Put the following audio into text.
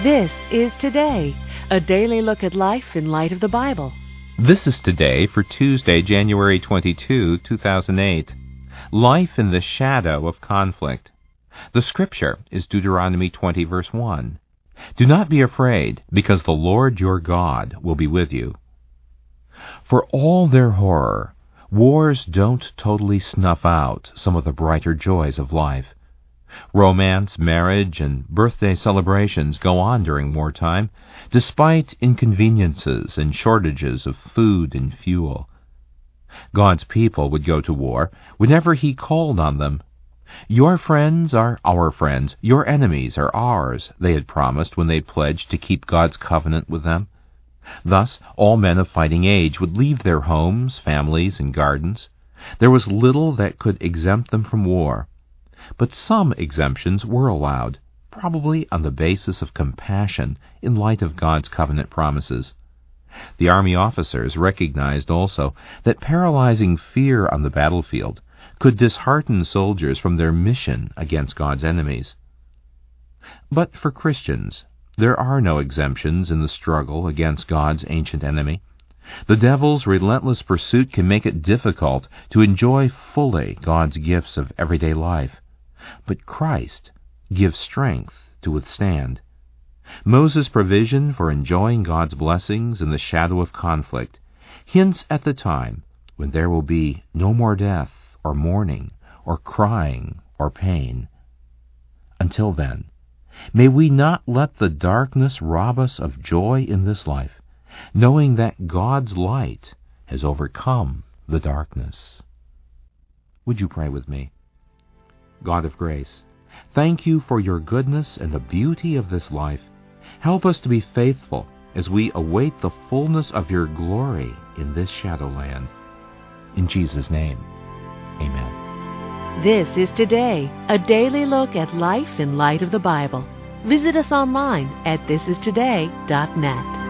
This is Today, a daily look at life in light of the Bible. This is Today for Tuesday, January 22, 2008. Life in the shadow of conflict. The scripture is Deuteronomy 20, verse 1. Do not be afraid, because the Lord your God will be with you. For all their horror, wars don't totally snuff out some of the brighter joys of life. Romance, marriage, and birthday celebrations go on during wartime, despite inconveniences and shortages of food and fuel. God's people would go to war whenever He called on them. Your friends are our friends, your enemies are ours, they had promised when they pledged to keep God's covenant with them. Thus, all men of fighting age would leave their homes, families, and gardens. There was little that could exempt them from war. But some exemptions were allowed, probably on the basis of compassion in light of God's covenant promises. The army officers recognized also that paralyzing fear on the battlefield could dishearten soldiers from their mission against God's enemies. But for Christians, there are no exemptions in the struggle against God's ancient enemy. The devil's relentless pursuit can make it difficult to enjoy fully God's gifts of everyday life. But Christ gives strength to withstand. Moses' provision for enjoying God's blessings in the shadow of conflict hints at the time when there will be no more death or mourning or crying or pain. Until then, may we not let the darkness rob us of joy in this life, knowing that God's light has overcome the darkness. Would you pray with me? God of grace, thank you for your goodness and the beauty of this life. Help us to be faithful as we await the fullness of your glory in this shadowland. In Jesus' name, amen. This is Today, a daily look at life in light of the Bible. Visit us online at thisistoday.net.